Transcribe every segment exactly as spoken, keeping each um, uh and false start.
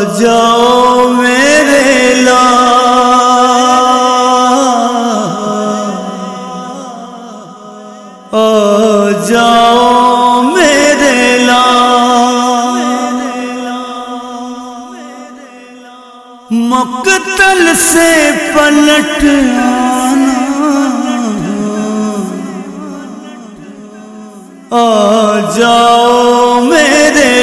جاؤ میرے لال، آ جاؤ میرے لال، مقتل سے پلٹ آنا، آ جاؤ میرے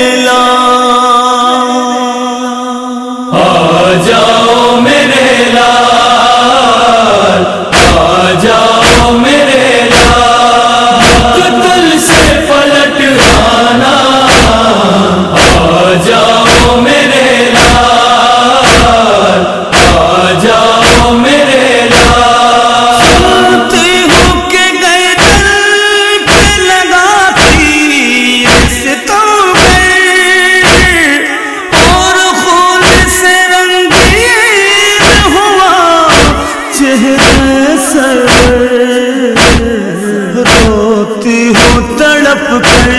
لال، آ جاؤ میرے لال، آ جاؤ میرے لال، مقتل سے پلٹ آنا، آ جاؤ میرے لال، آ جاؤ میرے لال، سنتی ہوں کہ گردن پہ لگا تیر ستمگر، اور خون سے رنگین ہوا چہرہ سر، روتی ہوں تڑپ کر،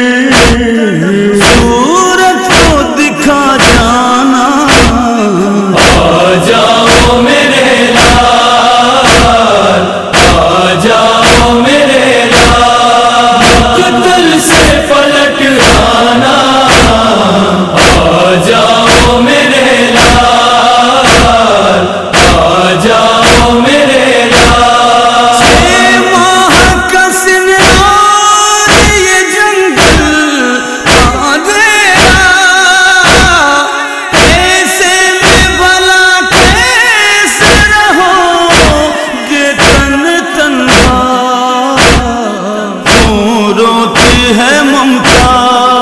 صورت کو دکھا جانا، آ جاؤ میرے لال، آ جاؤ میرے لال، مقتل سے پلٹ آنا، آ جاؤ میرے لال، آ جاؤ میرے لال، چھ ماہ کا سنار یہ جنگل اندھیرا، ایسے میں بھلا کیسے رہو گے تن تنہا، کیوں روتی ہے ممتا،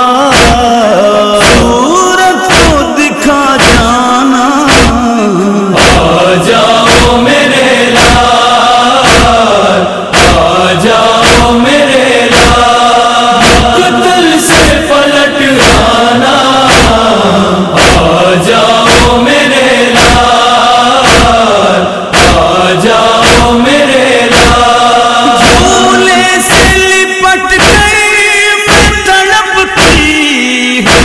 صورت کو دکھا جانا، آ جاؤ میرے لال، آ جاؤ میرے لال، مقتل سے پلٹ آنا، آ جاؤ میرے لال، آ جاؤ میرے لال، جھولے سے لپٹ گئی میں تڑپتی ہوں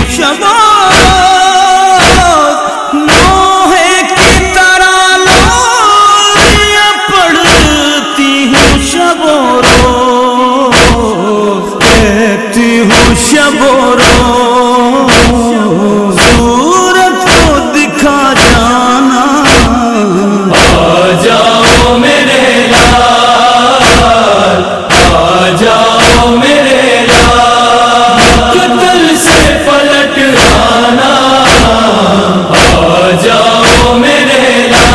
شباب، نوحے کی طرح لوریاں پڑھتی ہوں شب و روز، کہتی ہوں شب و روز، صورت کو دکھا جانا، آ جاؤ میرے لال، آ جاؤ میرے لال، مقتل سے پلٹ آنا، آ جاؤ میرے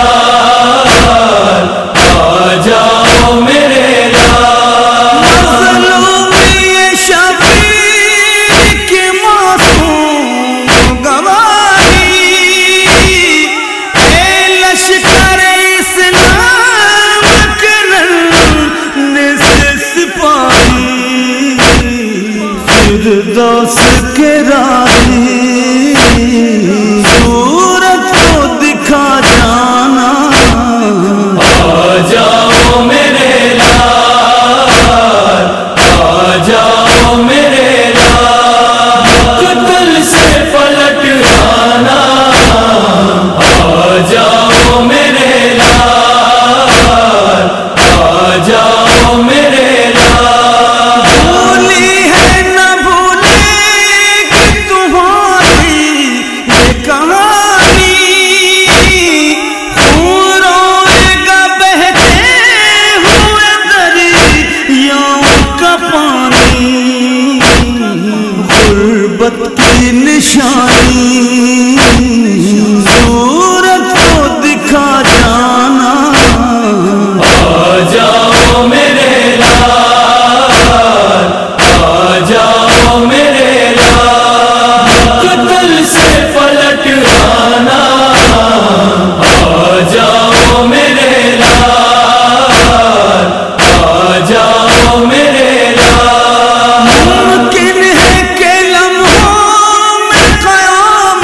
لال، آ جاؤ میرے لال، مظلوم یہ شبیر کی معصوم گواہی، اے لشکر اسلام کے رنگ سے سپاہی، فردوس کے راہی، صورت کو دکھا جانا، آ جاؤ میرے لال، آ جاؤ میرے لال، مقتل سے پلٹ آنا، آ جاؤ میرے لال، آ جاؤ میرے لال، بھولی ہے نہ بھولے گی تمہاری یہ کہانی، خون روئے گا بہتے ہوئے دریاؤں کا پانی، غربت کی نشانی، صورت کو دکھا جانا، آ جاؤ میرے لال، آ جاؤ میرے لال، مقتل سے پلٹ آنا، آ جاؤ میرے لال، آ جاؤ میرے لال، ممکن ہے کہ لمحوں میں قیامت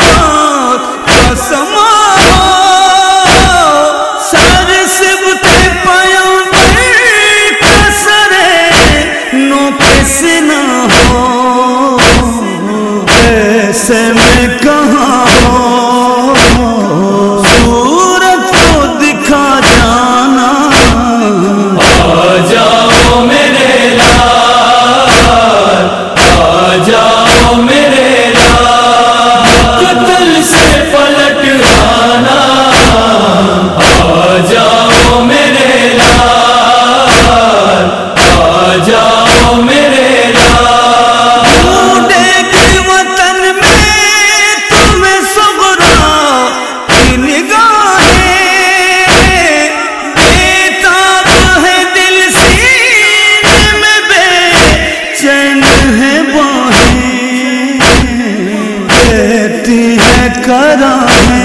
करा है।